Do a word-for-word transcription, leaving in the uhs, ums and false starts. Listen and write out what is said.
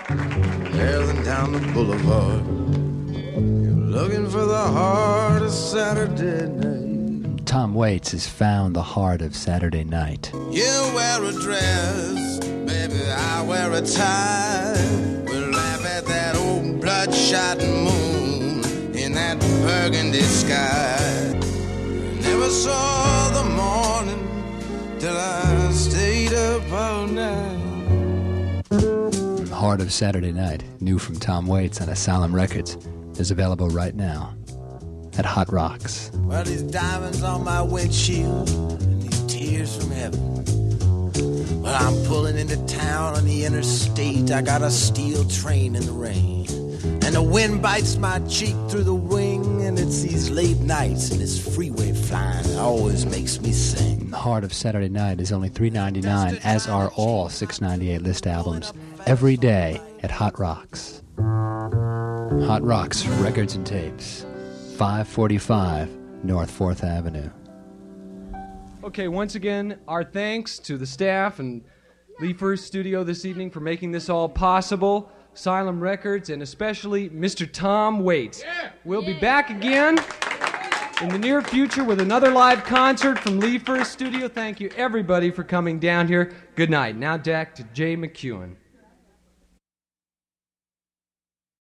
Sailing down the boulevard, you're looking for the heart of Saturday night. Tom Waits has found the heart of Saturday night. You wear a dress, baby, I wear a tie. We'll laugh at that old bloodshot moon in that burgundy sky. Never saw the morning till I stayed up all night. The Heart of Saturday Night, new from Tom Waits on Asylum Records, is available right now at Hot Rocks. Well, these diamonds on my windshield and these tears from heaven. Well, I'm pulling into town on the interstate. I got a steel train in the rain, and the wind bites my cheek through the wing, and it's these late nights and this freeway flying that always makes me sing. The Heart of Saturday Night is only three ninety-nine, as are all six ninety-eight list albums, every day at Hot Rocks. Hot Rocks Records and Tapes, five forty-five North fourth Avenue. Okay, once again, our thanks to the staff and Lee First Studio this evening for making this all possible. Asylum Records, and especially Mister Tom Waits. Yeah. We'll be back again in the near future with another live concert from Lee First Studio. Thank you, everybody, for coming down here. Good night. Now back to Jay McEwen.